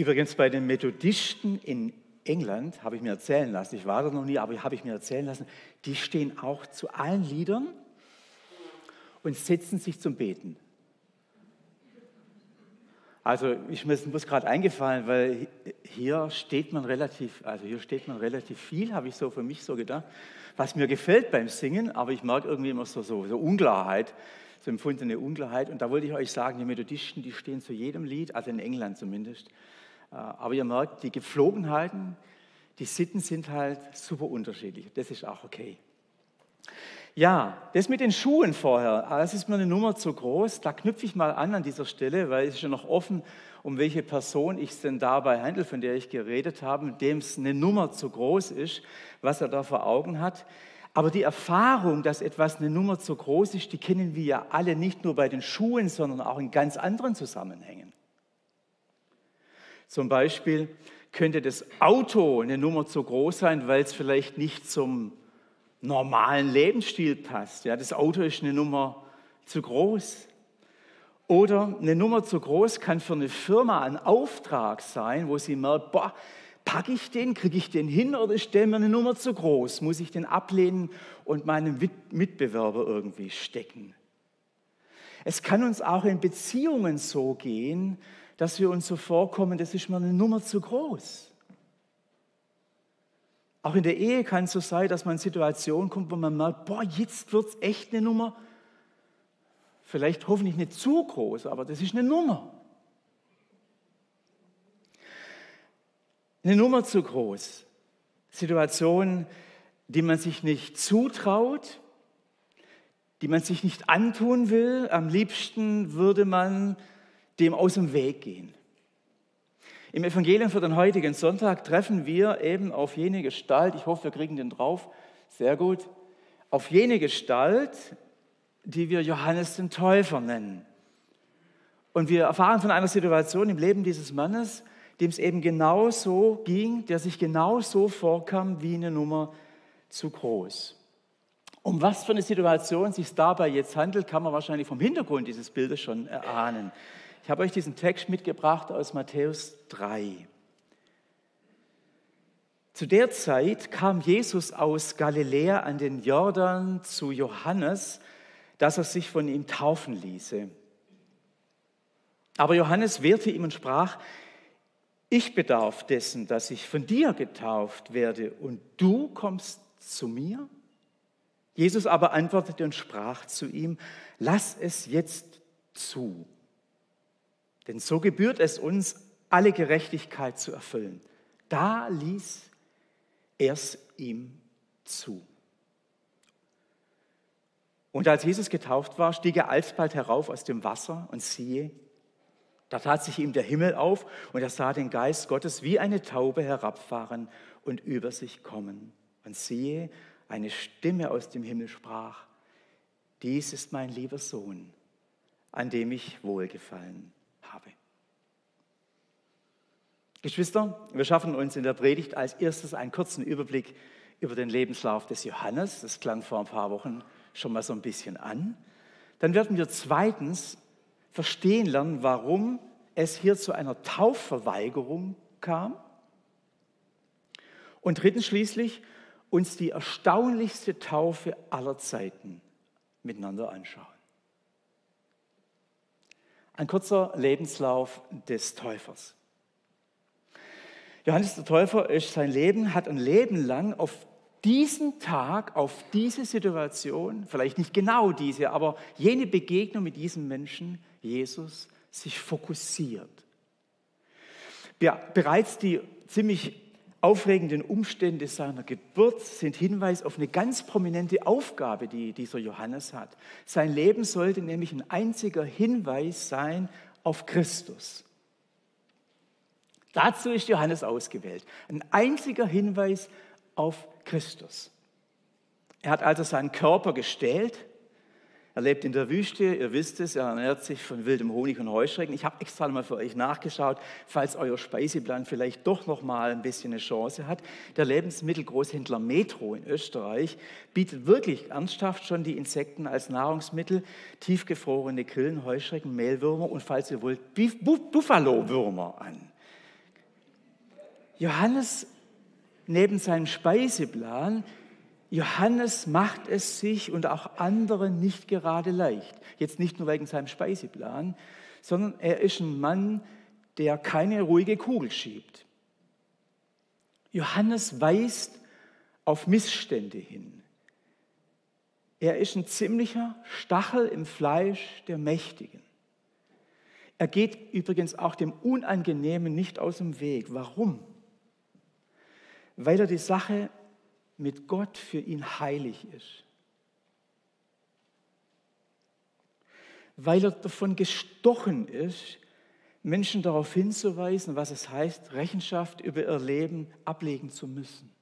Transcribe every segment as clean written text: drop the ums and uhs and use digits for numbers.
Übrigens bei den Methodisten in England, habe ich mir erzählen lassen, ich war da noch nie, aber habe ich mir erzählen lassen, die stehen auch zu allen Liedern und setzen sich zum Beten. Also mir ist gerade eingefallen, weil hier steht man relativ viel, habe ich so für mich so gedacht, was mir gefällt beim Singen, aber ich merke irgendwie immer so Unklarheit, so empfundene Unklarheit. Und da wollte ich euch sagen, die Methodisten, die stehen zu jedem Lied, also in England zumindest. Aber ihr merkt, die Gepflogenheiten, die Sitten sind halt super unterschiedlich. Das ist auch okay. Ja, das mit den Schuhen vorher, das ist mir eine Nummer zu groß. Da knüpfe ich mal an dieser Stelle, weil es ist ja noch offen, um welche Person ich es denn dabei handle, von der ich geredet habe, dem es eine Nummer zu groß ist, was er da vor Augen hat. Aber die Erfahrung, dass etwas eine Nummer zu groß ist, die kennen wir ja alle nicht nur bei den Schuhen, sondern auch in ganz anderen Zusammenhängen. Zum Beispiel könnte das Auto eine Nummer zu groß sein, weil es vielleicht nicht zum normalen Lebensstil passt. Ja, das Auto ist eine Nummer zu groß. Oder eine Nummer zu groß kann für eine Firma ein Auftrag sein, wo sie merkt, packe ich den, kriege ich den hin oder ist der mir eine Nummer zu groß? Muss ich den ablehnen und meinem Mitbewerber irgendwie stecken? Es kann uns auch in Beziehungen so gehen, dass wir uns so vorkommen, das ist mir eine Nummer zu groß. Auch in der Ehe kann es so sein, dass man in Situationen kommt, wo man merkt, jetzt wird es echt eine Nummer, vielleicht hoffentlich nicht zu groß, aber das ist eine Nummer. Eine Nummer zu groß. Situationen, die man sich nicht zutraut, die man sich nicht antun will. Am liebsten würde man dem aus dem Weg gehen. Im Evangelium für den heutigen Sonntag treffen wir eben auf jene Gestalt, ich hoffe, wir kriegen den drauf, sehr gut, auf jene Gestalt, die wir Johannes den Täufer nennen. Und wir erfahren von einer Situation im Leben dieses Mannes, dem es eben genauso ging, der sich genauso vorkam wie eine Nummer zu groß. Um was für eine Situation es sich dabei jetzt handelt, kann man wahrscheinlich vom Hintergrund dieses Bildes schon erahnen. Ich habe euch diesen Text mitgebracht aus Matthäus 3. Zu der Zeit kam Jesus aus Galiläa an den Jordan zu Johannes, dass er sich von ihm taufen ließe. Aber Johannes wehrte ihm und sprach: Ich bedarf dessen, dass ich von dir getauft werde, und du kommst zu mir? Jesus aber antwortete und sprach zu ihm: Lass es jetzt zu. Denn so gebührt es uns, alle Gerechtigkeit zu erfüllen. Da ließ er es ihm zu. Und als Jesus getauft war, stieg er alsbald herauf aus dem Wasser, und siehe, da tat sich ihm der Himmel auf, und er sah den Geist Gottes wie eine Taube herabfahren und über sich kommen. Und siehe, eine Stimme aus dem Himmel sprach: Dies ist mein lieber Sohn, an dem ich wohlgefallen habe. Geschwister, wir schaffen uns in der Predigt als erstes einen kurzen Überblick über den Lebenslauf des Johannes. Das klang vor ein paar Wochen schon mal so ein bisschen an. Dann werden wir zweitens verstehen lernen, warum es hier zu einer Taufverweigerung kam. Und drittens schließlich uns die erstaunlichste Taufe aller Zeiten miteinander anschauen. Ein kurzer Lebenslauf des Täufers. Johannes der Täufer hat ein Leben lang auf diesen Tag, auf diese Situation, vielleicht nicht genau diese, aber jene Begegnung mit diesem Menschen, Jesus, sich fokussiert. Ja, bereits die ziemlich aufregenden Umstände seiner Geburt sind Hinweis auf eine ganz prominente Aufgabe, die dieser Johannes hat. Sein Leben sollte nämlich ein einziger Hinweis sein auf Christus. Dazu ist Johannes ausgewählt. Ein einziger Hinweis auf Christus. Er hat also seinen Körper gestählt. Er lebt in der Wüste, ihr wisst es, er ernährt sich von wildem Honig und Heuschrecken. Ich habe extra mal für euch nachgeschaut, falls euer Speiseplan vielleicht doch noch mal ein bisschen eine Chance hat. Der Lebensmittelgroßhändler Metro in Österreich bietet wirklich ernsthaft schon die Insekten als Nahrungsmittel, tiefgefrorene Grillen, Heuschrecken, Mehlwürmer und falls ihr wollt, Buffalo-Würmer an. Johannes neben seinem Speiseplan, Johannes macht es sich und auch anderen nicht gerade leicht. Jetzt nicht nur wegen seinem Speiseplan, sondern er ist ein Mann, der keine ruhige Kugel schiebt. Johannes weist auf Missstände hin. Er ist ein ziemlicher Stachel im Fleisch der Mächtigen. Er geht übrigens auch dem Unangenehmen nicht aus dem Weg. Warum? Weil er die Sache mit Gott für ihn heilig ist. Weil er davon gestochen ist, Menschen darauf hinzuweisen, was es heißt, Rechenschaft über ihr Leben ablegen zu müssen.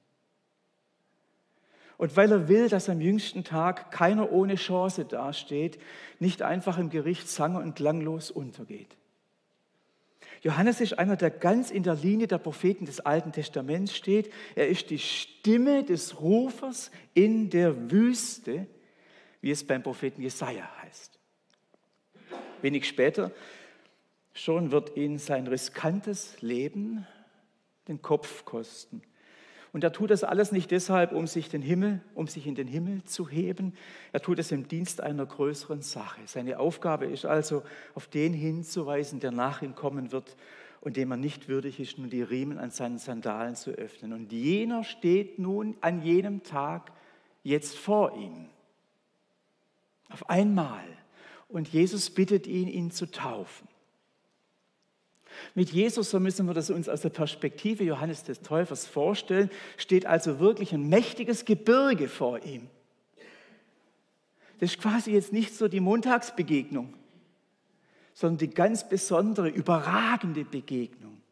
Und weil er will, dass am jüngsten Tag keiner ohne Chance dasteht, nicht einfach im Gericht sang- und klanglos untergeht. Johannes ist einer, der ganz in der Linie der Propheten des Alten Testaments steht. Er ist die Stimme des Rufers in der Wüste, wie es beim Propheten Jesaja heißt. Wenig später schon wird ihn sein riskantes Leben den Kopf kosten. Und er tut das alles nicht deshalb, um sich in den Himmel zu heben. Er tut es im Dienst einer größeren Sache. Seine Aufgabe ist also, auf den hinzuweisen, der nach ihm kommen wird und dem er nicht würdig ist, nun die Riemen an seinen Sandalen zu öffnen. Und jener steht nun an jenem Tag jetzt vor ihm. Auf einmal. Und Jesus bittet ihn, ihn zu taufen. Mit Jesus, so müssen wir das uns aus der Perspektive Johannes des Täufers vorstellen, steht also wirklich ein mächtiges Gebirge vor ihm. Das ist quasi jetzt nicht so die Montagsbegegnung, sondern die ganz besondere, überragende Begegnung.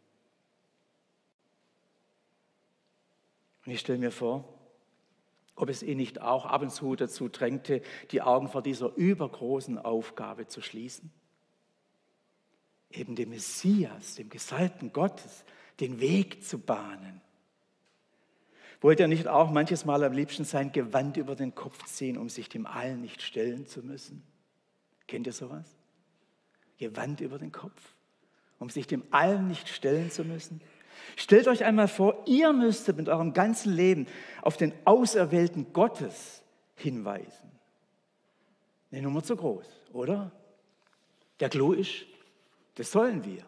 Und ich stelle mir vor, ob es ihn nicht auch ab und zu dazu drängte, die Augen vor dieser übergroßen Aufgabe zu schließen. Eben dem Messias, dem Gesalbten Gottes, den Weg zu bahnen. Wollte er nicht auch manches Mal am liebsten sein Gewand über den Kopf ziehen, um sich dem Allen nicht stellen zu müssen? Kennt ihr sowas? Gewand über den Kopf, um sich dem Allen nicht stellen zu müssen? Stellt euch einmal vor, ihr müsstet mit eurem ganzen Leben auf den Auserwählten Gottes hinweisen. Eine Nummer zu groß, oder? Der Clou ist, das sollen wir.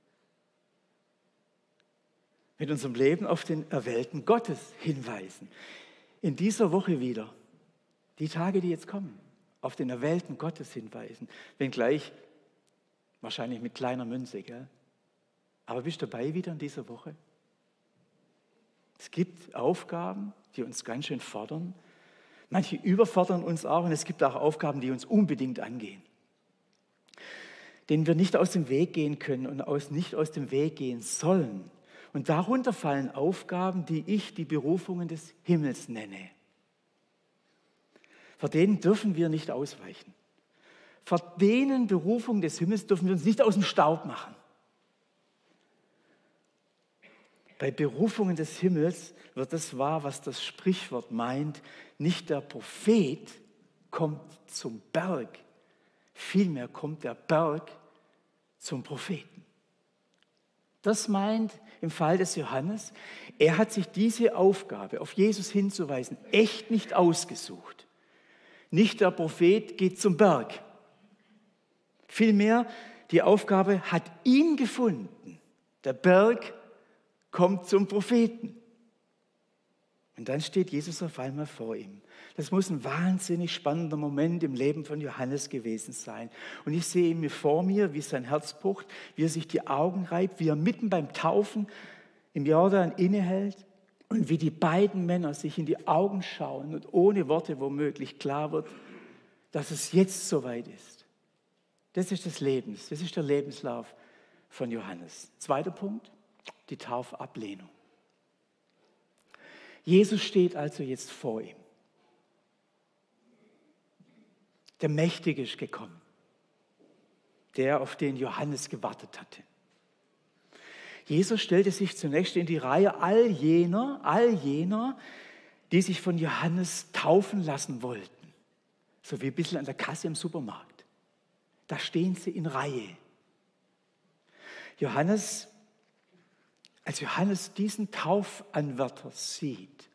Mit unserem Leben auf den Erwählten Gottes hinweisen. In dieser Woche wieder, die Tage, die jetzt kommen, auf den Erwählten Gottes hinweisen. Wenngleich wahrscheinlich mit kleiner Münze, gell? Aber bist du dabei wieder in dieser Woche? Es gibt Aufgaben, die uns ganz schön fordern. Manche überfordern uns auch und es gibt auch Aufgaben, die uns unbedingt angehen, denen wir nicht aus dem Weg gehen können und nicht aus dem Weg gehen sollen. Und darunter fallen Aufgaben, die ich die Berufungen des Himmels nenne. Vor denen dürfen wir nicht ausweichen. Vor denen Berufungen des Himmels dürfen wir uns nicht aus dem Staub machen. Bei Berufungen des Himmels wird es wahr, was das Sprichwort meint. Nicht der Prophet kommt zum Berg, vielmehr kommt der Berg zum Propheten. Das meint im Fall des Johannes, er hat sich diese Aufgabe, auf Jesus hinzuweisen, echt nicht ausgesucht. Nicht der Prophet geht zum Berg. Vielmehr, die Aufgabe hat ihn gefunden. Der Berg kommt zum Propheten. Und dann steht Jesus auf einmal vor ihm. Das muss ein wahnsinnig spannender Moment im Leben von Johannes gewesen sein. Und ich sehe ihn vor mir, wie sein Herz pocht, wie er sich die Augen reibt, wie er mitten beim Taufen im Jordan innehält und wie die beiden Männer sich in die Augen schauen und ohne Worte womöglich klar wird, dass es jetzt soweit ist. Das ist das ist der Lebenslauf von Johannes. Zweiter Punkt, die Taufablehnung. Jesus steht also jetzt vor ihm. Der Mächtige ist gekommen, der, auf den Johannes gewartet hatte. Jesus stellte sich zunächst in die Reihe all jener, die sich von Johannes taufen lassen wollten. So wie ein bisschen an der Kasse im Supermarkt. Da stehen sie in Reihe. Johannes, als Johannes diesen Taufanwärter sieht,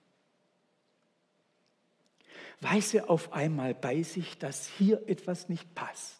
weiß er auf einmal bei sich, dass hier etwas nicht passt.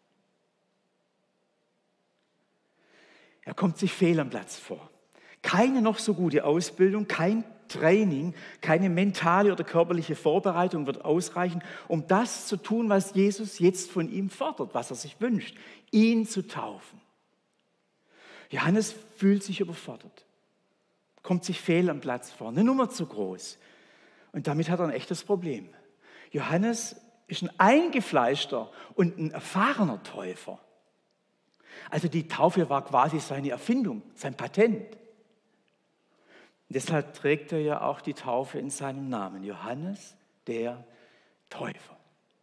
Er kommt sich fehl am Platz vor. Keine noch so gute Ausbildung, kein Training, keine mentale oder körperliche Vorbereitung wird ausreichen, um das zu tun, was Jesus jetzt von ihm fordert, was er sich wünscht, ihn zu taufen. Johannes fühlt sich überfordert, kommt sich fehl am Platz vor, eine Nummer zu groß. Und damit hat er ein echtes Problem. Johannes ist ein eingefleischter und ein erfahrener Täufer. Also die Taufe war quasi seine Erfindung, sein Patent. Und deshalb trägt er ja auch die Taufe in seinem Namen, Johannes der Täufer.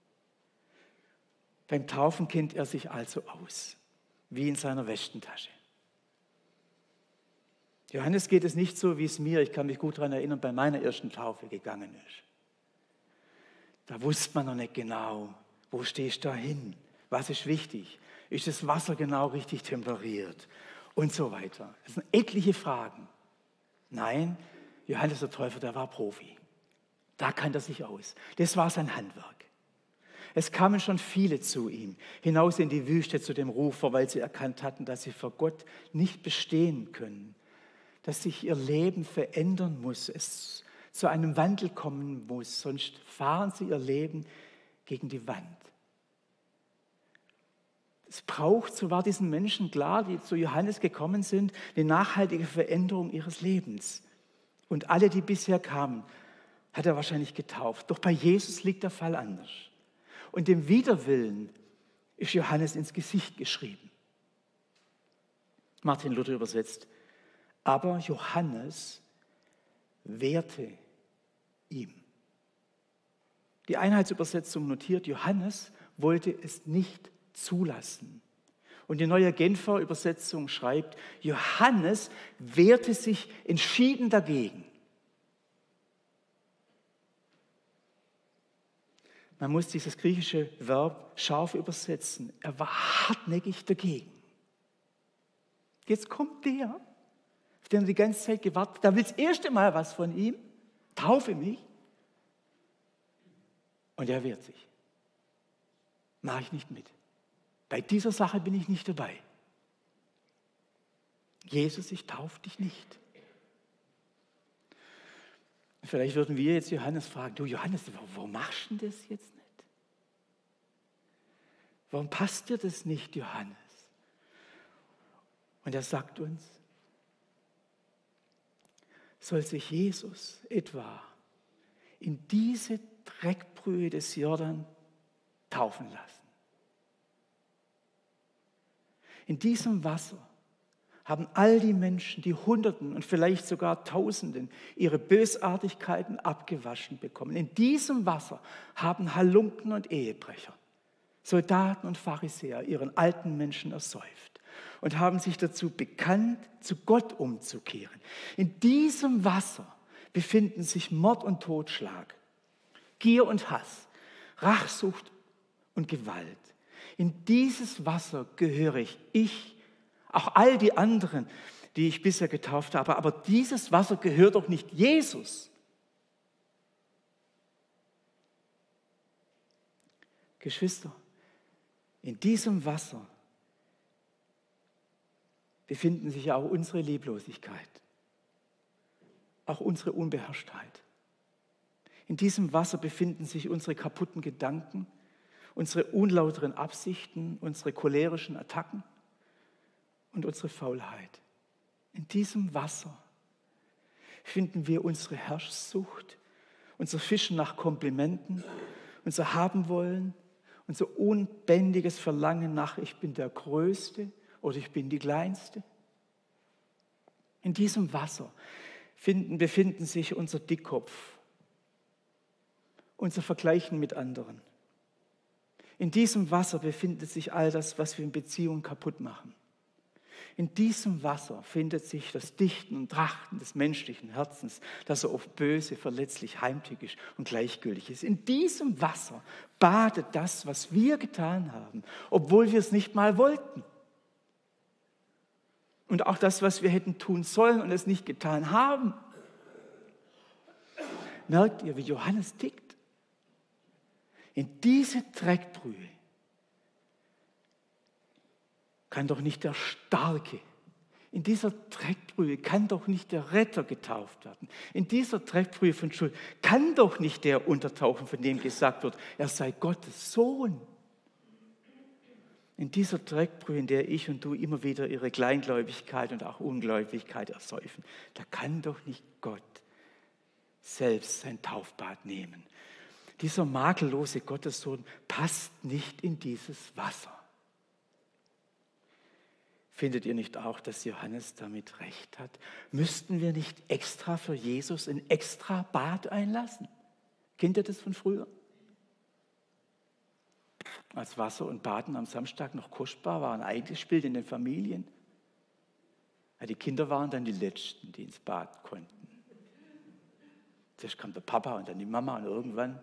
Beim Taufen kennt er sich also aus, wie in seiner Westentasche. Johannes geht es nicht so, wie es mir, ich kann mich gut daran erinnern, bei meiner ersten Taufe gegangen ist. Da wusste man noch nicht genau, wo stehst du da hin, was ist wichtig, ist das Wasser genau richtig temperiert und so weiter. Das sind etliche Fragen. Nein, Johannes der Täufer, der war Profi. Da kannte er sich aus. Das war sein Handwerk. Es kamen schon viele zu ihm, hinaus in die Wüste zu dem Rufer, weil sie erkannt hatten, dass sie vor Gott nicht bestehen können, dass sich ihr Leben verändern muss, es zu einem Wandel kommen muss, sonst fahren sie ihr Leben gegen die Wand. Es braucht, so war diesen Menschen klar, die zu Johannes gekommen sind, eine nachhaltige Veränderung ihres Lebens. Und alle, die bisher kamen, hat er wahrscheinlich getauft. Doch bei Jesus liegt der Fall anders. Und dem Widerwillen ist Johannes ins Gesicht geschrieben. Martin Luther übersetzt, aber Johannes wehrte ihm. Die Einheitsübersetzung notiert, Johannes wollte es nicht zulassen. Und die neue Genfer Übersetzung schreibt, Johannes wehrte sich entschieden dagegen. Man muss dieses griechische Verb scharf übersetzen. Er war hartnäckig dagegen. Jetzt kommt der, auf den er die ganze Zeit gewartet hat. Da will das erste Mal was von ihm. Taufe mich. Und er wehrt sich. Mache ich nicht mit. Bei dieser Sache bin ich nicht dabei. Jesus, ich taufe dich nicht. Vielleicht würden wir jetzt Johannes fragen, du Johannes, warum machst du das jetzt nicht? Warum passt dir das nicht, Johannes? Und er sagt uns, soll sich Jesus etwa in diese Dreckbrühe des Jordan taufen lassen? In diesem Wasser haben all die Menschen, die Hunderten und vielleicht sogar Tausenden ihre Bösartigkeiten abgewaschen bekommen. In diesem Wasser haben Halunken und Ehebrecher, Soldaten und Pharisäer ihren alten Menschen ersäuft und haben sich dazu bekannt, zu Gott umzukehren. In diesem Wasser befinden sich Mord und Totschlag, Gier und Hass, Rachsucht und Gewalt. In dieses Wasser gehöre ich, auch all die anderen, die ich bisher getauft habe. Aber dieses Wasser gehört doch nicht Jesus. Geschwister, in diesem Wasser befinden sich auch unsere Lieblosigkeit, auch unsere Unbeherrschtheit. In diesem Wasser befinden sich unsere kaputten Gedanken, unsere unlauteren Absichten, unsere cholerischen Attacken und unsere Faulheit. In diesem Wasser finden wir unsere Herrschsucht, unser Fischen nach Komplimenten, unser Habenwollen, unser unbändiges Verlangen nach ich bin der Größte oder ich bin die Kleinste. In diesem Wasser befinden sich unser Dickkopf, unser Vergleichen mit anderen. In diesem Wasser befindet sich all das, was wir in Beziehungen kaputt machen. In diesem Wasser findet sich das Dichten und Trachten des menschlichen Herzens, das so oft böse, verletzlich, heimtückisch und gleichgültig ist. In diesem Wasser badet das, was wir getan haben, obwohl wir es nicht mal wollten. Und auch das, was wir hätten tun sollen und es nicht getan haben. Merkt ihr, wie Johannes tickt? In diese Dreckbrühe kann doch nicht der Starke, in dieser Dreckbrühe kann doch nicht der Retter getauft werden. In dieser Dreckbrühe von Schuld kann doch nicht der untertauchen, von dem gesagt wird, er sei Gottes Sohn. In dieser Dreckbrühe, in der ich und du immer wieder ihre Kleingläubigkeit und auch Ungläubigkeit ersäufen, da kann doch nicht Gott selbst sein Taufbad nehmen. Dieser makellose Gottessohn passt nicht in dieses Wasser. Findet ihr nicht auch, dass Johannes damit recht hat? Müssten wir nicht extra für Jesus ein extra Bad einlassen? Kennt ihr das von früher? Als Wasser und Baden am Samstag noch kostbar waren, eingespielt in den Familien. Ja, die Kinder waren dann die Letzten, die ins Bad konnten. Zuerst kam der Papa und dann die Mama und irgendwann.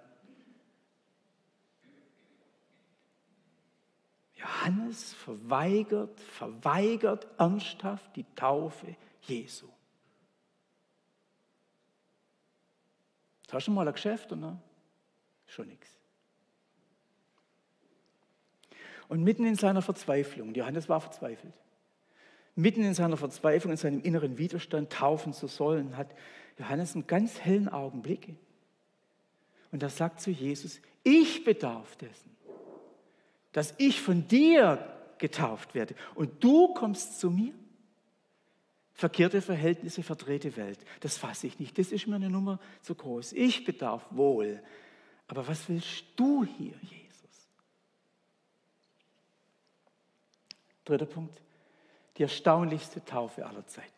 Johannes verweigert ernsthaft die Taufe Jesu. Hast du schon mal ein Geschäft, oder? Schon nichts. Und mitten in seiner Verzweiflung, Johannes war verzweifelt, mitten in seiner Verzweiflung, in seinem inneren Widerstand taufen zu sollen, hat Johannes einen ganz hellen Augenblick. Und er sagt zu Jesus, ich bedarf dessen, dass ich von dir getauft werde und du kommst zu mir. Verkehrte Verhältnisse, verdrehte Welt, das fasse ich nicht, das ist mir eine Nummer zu groß. Ich bedarf wohl, aber was willst du hier, Jesus? Dritter Punkt, die erstaunlichste Taufe aller Zeiten.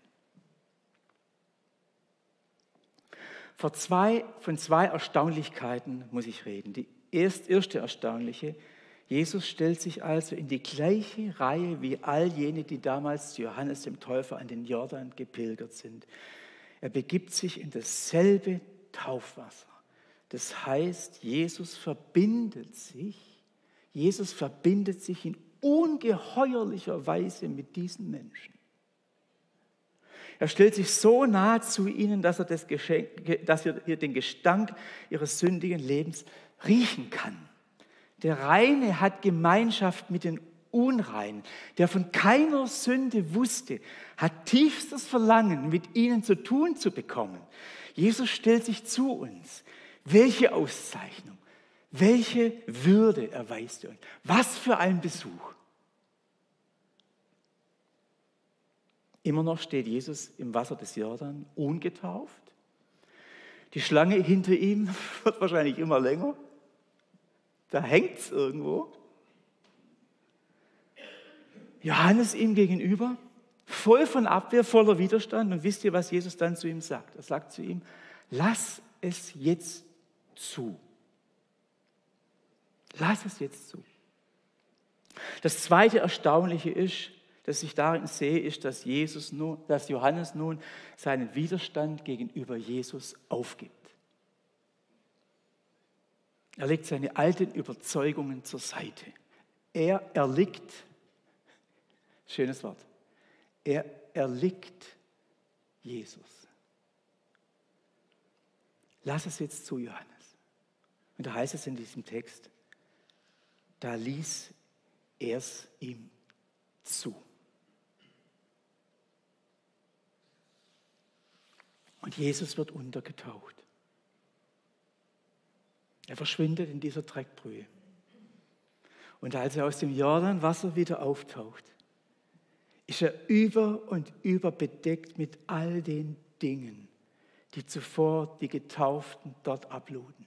Von zwei Erstaunlichkeiten muss ich reden. Die erste erstaunliche, Jesus stellt sich also in die gleiche Reihe wie all jene, die damals zu Johannes dem Täufer an den Jordan gepilgert sind. Er begibt sich in dasselbe Taufwasser. Das heißt, Jesus verbindet sich in ungeheuerlicher Weise mit diesen Menschen. Er stellt sich so nah zu ihnen, dass er den Gestank ihres sündigen Lebens riechen kann. Der Reine hat Gemeinschaft mit den Unreinen. Der von keiner Sünde wusste, hat tiefstes Verlangen, mit ihnen zu tun zu bekommen. Jesus stellt sich zu uns. Welche Auszeichnung, welche Würde erweist er uns? Was für ein Besuch. Immer noch steht Jesus im Wasser des Jordan, ungetauft. Die Schlange hinter ihm wird wahrscheinlich immer länger. Da hängt es irgendwo. Johannes ihm gegenüber, voll von Abwehr, voller Widerstand. Und wisst ihr, was Jesus dann zu ihm sagt? Er sagt zu ihm, lass es jetzt zu. Lass es jetzt zu. Das zweite Erstaunliche ist, das ich darin sehe, ist, dass Johannes nun seinen Widerstand gegenüber Jesus aufgibt. Er legt seine alten Überzeugungen zur Seite. Er erliegt, schönes Wort, er erliegt Jesus. Lass es jetzt zu, Johannes. Und da heißt es in diesem Text, da ließ er es ihm zu. Und Jesus wird untergetaucht. Er verschwindet in dieser Dreckbrühe. Und als er aus dem Jordanwasser wieder auftaucht, ist er über und über bedeckt mit all den Dingen, die zuvor die Getauften dort abluden.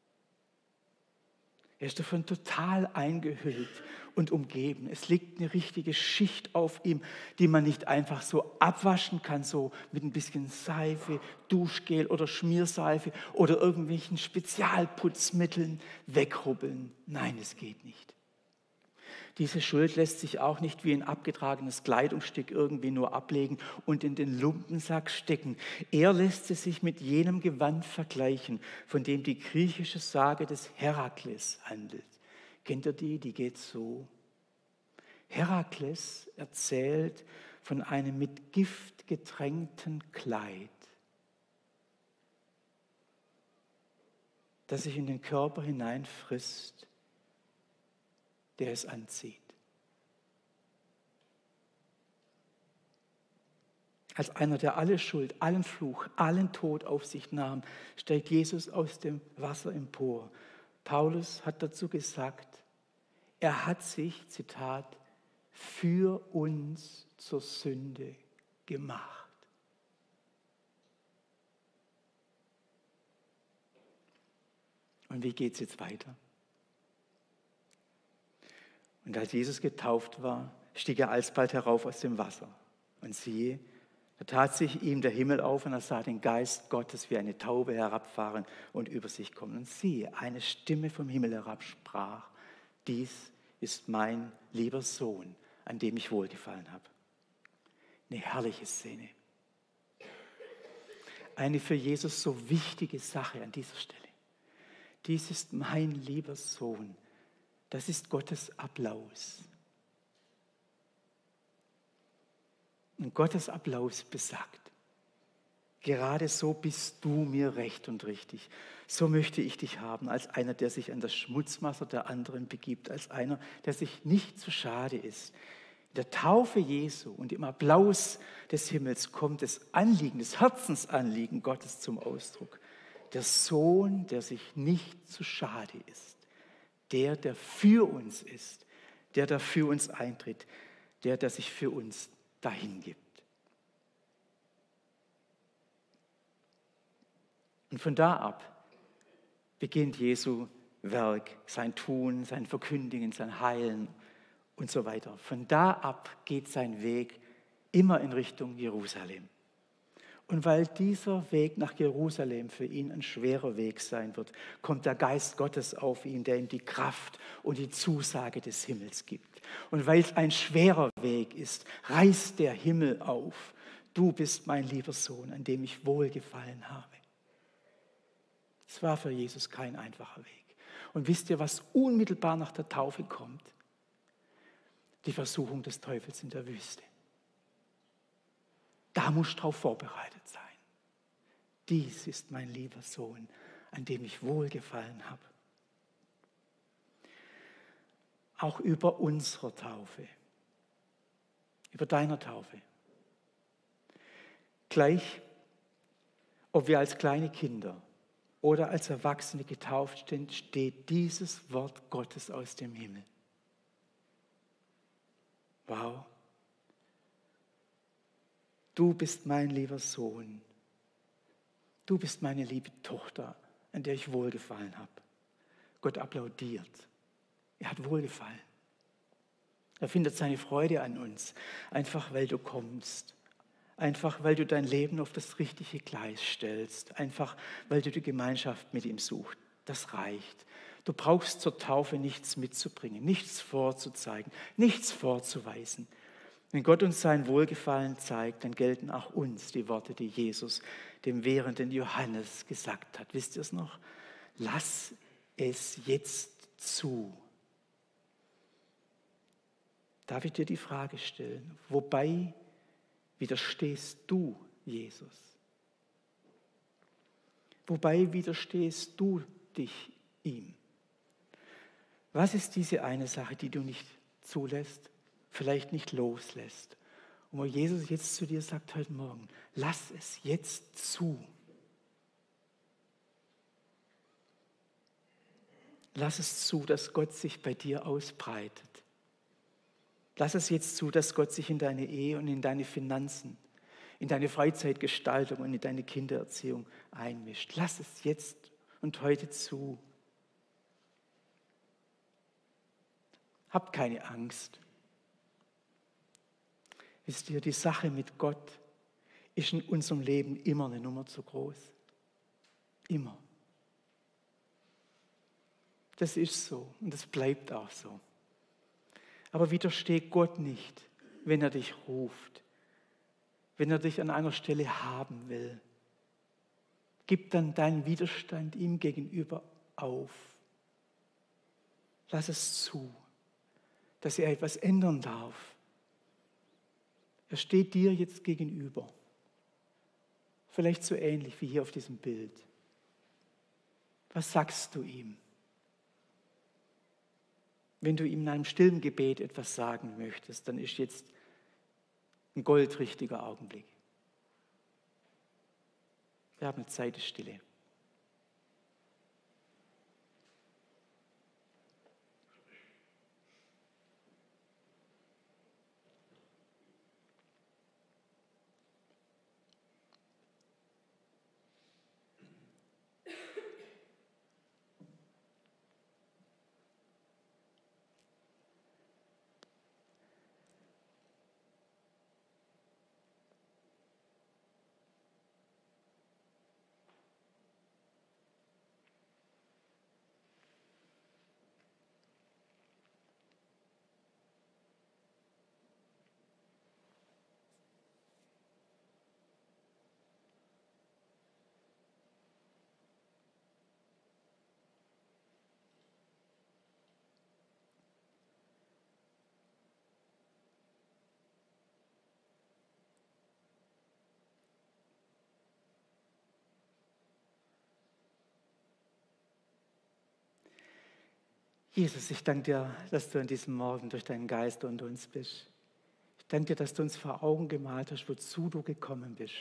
Er ist davon total eingehüllt und umgeben. Es liegt eine richtige Schicht auf ihm, die man nicht einfach so abwaschen kann, so mit ein bisschen Seife, Duschgel oder Schmierseife oder irgendwelchen Spezialputzmitteln wegrubbeln. Nein, es geht nicht. Diese Schuld lässt sich auch nicht wie ein abgetragenes Kleidungsstück irgendwie nur ablegen und in den Lumpensack stecken. Er lässt es sich mit jenem Gewand vergleichen, von dem die griechische Sage des Herakles handelt. Kennt ihr die? Die geht so. Herakles erzählt von einem mit Gift getränkten Kleid, das sich in den Körper hineinfrisst, der es anzieht. Als einer, der alle Schuld, allen Fluch, allen Tod auf sich nahm, steigt Jesus aus dem Wasser empor. Paulus hat dazu gesagt, er hat sich, Zitat, für uns zur Sünde gemacht. Und wie geht es jetzt weiter? Und als Jesus getauft war, stieg er alsbald herauf aus dem Wasser. Und siehe, da tat sich ihm der Himmel auf und er sah den Geist Gottes wie eine Taube herabfahren und über sich kommen. Und siehe, eine Stimme vom Himmel herab sprach, dies ist mein lieber Sohn, an dem ich wohlgefallen habe. Eine herrliche Szene. Eine für Jesus so wichtige Sache an dieser Stelle. Dies ist mein lieber Sohn. Das ist Gottes Applaus. Und Gottes Applaus besagt, gerade so bist du mir recht und richtig. So möchte ich dich haben, als einer, der sich an das Schmutzwasser der anderen begibt, als einer, der sich nicht zu schade ist. In der Taufe Jesu und im Applaus des Himmels kommt das Anliegen, das Herzensanliegen Gottes zum Ausdruck. Der Sohn, der sich nicht zu schade ist. Der für uns ist. Der für uns eintritt. Der sich für uns dahin gibt. Und von da ab beginnt Jesu Werk, sein Tun, sein Verkündigen, sein Heilen und so weiter. Von da ab geht sein Weg immer in Richtung Jerusalem. Und weil dieser Weg nach Jerusalem für ihn ein schwerer Weg sein wird, kommt der Geist Gottes auf ihn, der ihm die Kraft und die Zusage des Himmels gibt. Und weil es ein schwerer Weg ist, reißt der Himmel auf. Du bist mein lieber Sohn, an dem ich wohlgefallen habe. Es war für Jesus kein einfacher Weg. Und wisst ihr, was unmittelbar nach der Taufe kommt? Die Versuchung des Teufels in der Wüste. Da musst du darauf vorbereitet sein. Dies ist mein lieber Sohn, an dem ich wohlgefallen habe. Auch über unsere Taufe, über deiner Taufe. Gleich, ob wir als kleine Kinder oder als Erwachsene getauft sind, steht dieses Wort Gottes aus dem Himmel. Wow. Du bist mein lieber Sohn. Du bist meine liebe Tochter, an der ich wohlgefallen habe. Gott applaudiert. Er hat wohlgefallen. Er findet seine Freude an uns, einfach weil du kommst. Einfach weil du dein Leben auf das richtige Gleis stellst. Einfach weil du die Gemeinschaft mit ihm suchst. Das reicht. Du brauchst zur Taufe nichts mitzubringen, nichts vorzuzeigen, nichts vorzuweisen. Wenn Gott uns sein Wohlgefallen zeigt, dann gelten auch uns die Worte, die Jesus dem währenden Johannes gesagt hat. Wisst ihr es noch? Lass es jetzt zu. Darf ich dir die Frage stellen? Wobei widerstehst du Jesus? Wobei widerstehst du dich ihm? Was ist diese eine Sache, die du nicht zulässt? Vielleicht nicht loslässt. Und wo Jesus jetzt zu dir sagt heute Morgen, lass es jetzt zu. Lass es zu, dass Gott sich bei dir ausbreitet. Lass es jetzt zu, dass Gott sich in deine Ehe und in deine Finanzen, in deine Freizeitgestaltung und in deine Kindererziehung einmischt. Lass es jetzt und heute zu. Habt keine Angst. Wisst ihr, die Sache mit Gott ist in unserem Leben immer eine Nummer zu groß. Immer. Das ist so und das bleibt auch so. Aber widersteh Gott nicht, wenn er dich ruft, wenn er dich an einer Stelle haben will. Gib dann deinen Widerstand ihm gegenüber auf. Lass es zu, dass er etwas ändern darf. Er steht dir jetzt gegenüber. Vielleicht so ähnlich wie hier auf diesem Bild. Was sagst du ihm? Wenn du ihm in einem stillen Gebet etwas sagen möchtest, dann ist jetzt ein goldrichtiger Augenblick. Wir haben eine Zeit der Stille. Jesus, ich danke dir, dass du an diesem Morgen durch deinen Geist unter uns bist. Ich danke dir, dass du uns vor Augen gemalt hast, wozu du gekommen bist.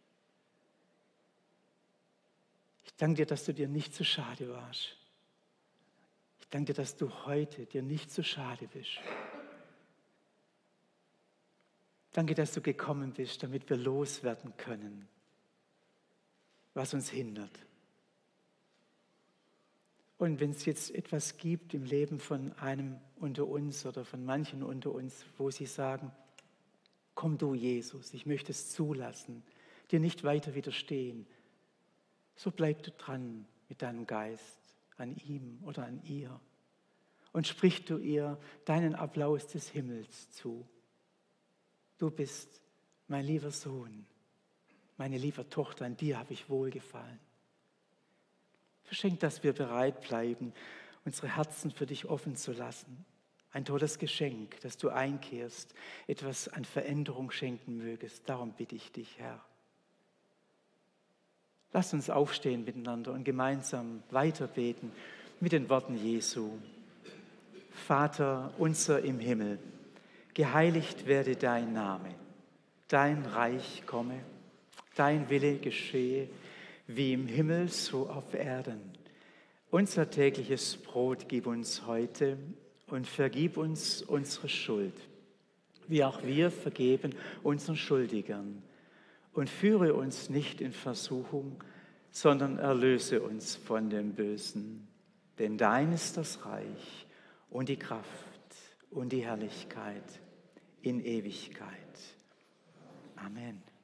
Ich danke dir, dass du dir nicht zu schade warst. Ich danke dir, dass du heute dir nicht zu schade bist. Danke, dass du gekommen bist, damit wir loswerden können, was uns hindert. Und wenn es jetzt etwas gibt im Leben von einem unter uns oder von manchen unter uns, wo sie sagen, komm du Jesus, ich möchte es zulassen, dir nicht weiter widerstehen, so bleib du dran mit deinem Geist an ihm oder an ihr und sprich du ihr deinen Applaus des Himmels zu. Du bist mein lieber Sohn, meine liebe Tochter, an dir habe ich wohlgefallen. Verschenk, dass wir bereit bleiben, unsere Herzen für dich offen zu lassen. Ein tolles Geschenk, dass du einkehrst, etwas an Veränderung schenken mögest. Darum bitte ich dich, Herr. Lass uns aufstehen miteinander und gemeinsam weiterbeten mit den Worten Jesu. Vater unser im Himmel, geheiligt werde dein Name, dein Reich komme, dein Wille geschehe, wie im Himmel, so auf Erden. Unser tägliches Brot gib uns heute und vergib uns unsere Schuld, wie auch wir vergeben unseren Schuldigern. Und führe uns nicht in Versuchung, sondern erlöse uns von dem Bösen. Denn dein ist das Reich und die Kraft und die Herrlichkeit in Ewigkeit. Amen.